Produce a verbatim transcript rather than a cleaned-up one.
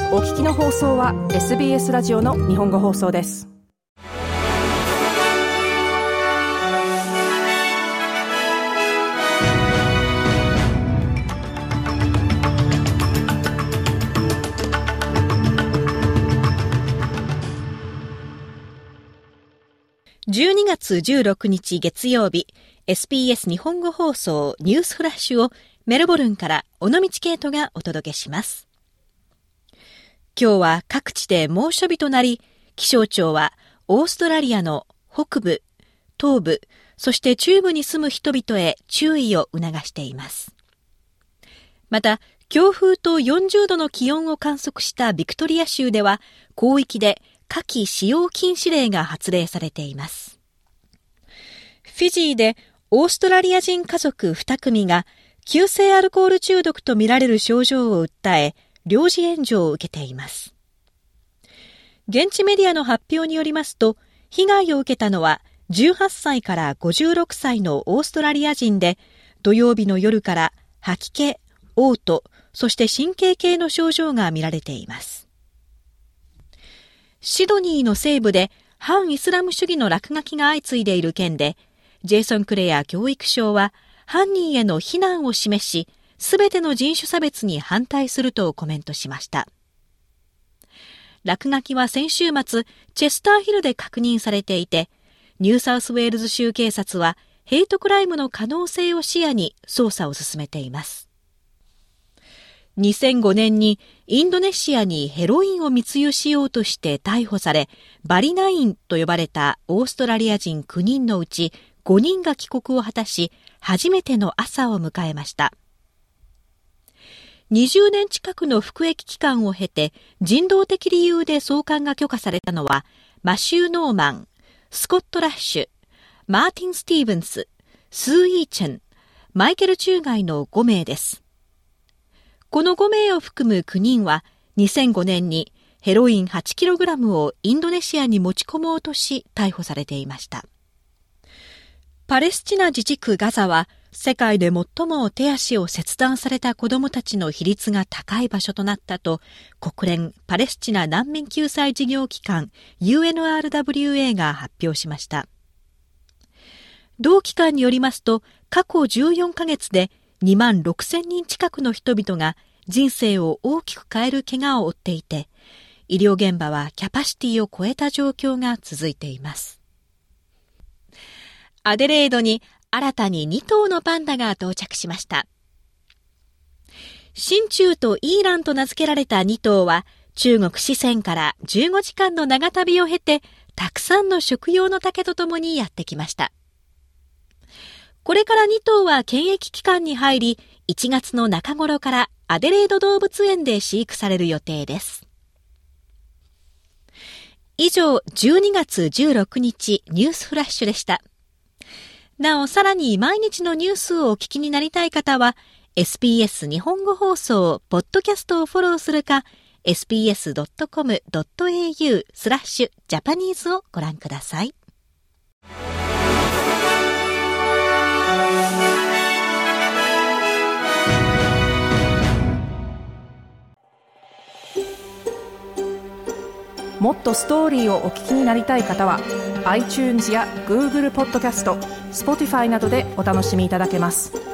お聞きの放送は エスビーエス ラジオの日本語放送です。 じゅうにがつじゅうろくにち月曜日、エスビーエス 日本語放送ニュースフラッシュをメルボルンから尾道ケイトがお届けします。今日は各地で猛暑日となり、気象庁はオーストラリアの北部、東部、そして中部に住む人々へ注意を促しています。また、強風とよんじゅうどの気温を観測したビクトリア州では、広域で火器使用禁止令が発令されています。フィジーでオーストラリア人家族にくみが急性アルコール中毒とみられる症状を訴え、領事援助を受けています。現地メディアの発表によりますと、被害を受けたのはじゅうはっさいからごじゅうろくさいのオーストラリア人で、土曜日の夜から吐き気、嘔吐、そして神経系の症状が見られています。シドニーの西部で反イスラム主義の落書きが相次いでいる件で、ジェイソン・クレア教育相は犯人への非難を示し、すべての人種差別に反対するとコメントしました。落書きは先週末、チェスターヒルで確認されていて、ニューサウスウェールズ州警察はヘイトクライムの可能性を視野に捜査を進めています。にせんごねんにインドネシアにヘロインを密輸しようとして逮捕され、バリナインと呼ばれたオーストラリア人きゅうにんのうちごにんが帰国を果たし、初めての朝を迎えました。にじゅうねん近くの服役期間を経て、人道的理由で送還が許可されたのは、マシュー・ノーマン、スコット・ラッシュ、マーティン・スティーブンス、スー・イーチェン、マイケル・チューガイのごめいです。このごめいを含むきゅうにんは、にせんごねんにヘロイン はちキログラム をインドネシアに持ち込もうとし、逮捕されていました。パレスチナ自治区ガザは、世界で最も手足を切断された子どもたちの比率が高い場所となったと、国連パレスチナ難民救済事業機関 ユーエヌアールダブリューエー が発表しました。同機関によりますと、過去じゅうよんかげつでにまんろくせんにん近くの人々が人生を大きく変える怪我を負っていて、医療現場はキャパシティを超えた状況が続いています。アデレードに新たににとうのパンダが到着しました。新中とイーランと名付けられたにとうは、中国四川からじゅうごじかんの長旅を経て、たくさんの食用の竹とともにやってきました。これからにとうは検疫期間に入り、いちがつの中頃からアデレード動物園で飼育される予定です。以上、じゅうにがつじゅうろくにちニュースフラッシュでした。なお、さらに毎日のニュースをお聞きになりたい方は、エスビーエス 日本語放送、ポッドキャストをフォローするか、エスビーエスドットコムドットエーユー スラッシュジャパニーズをご覧ください。 もっとストーリーをお聞きになりたい方は iTunes や Google ポッドキャスト、Spotify などでお楽しみいただけます。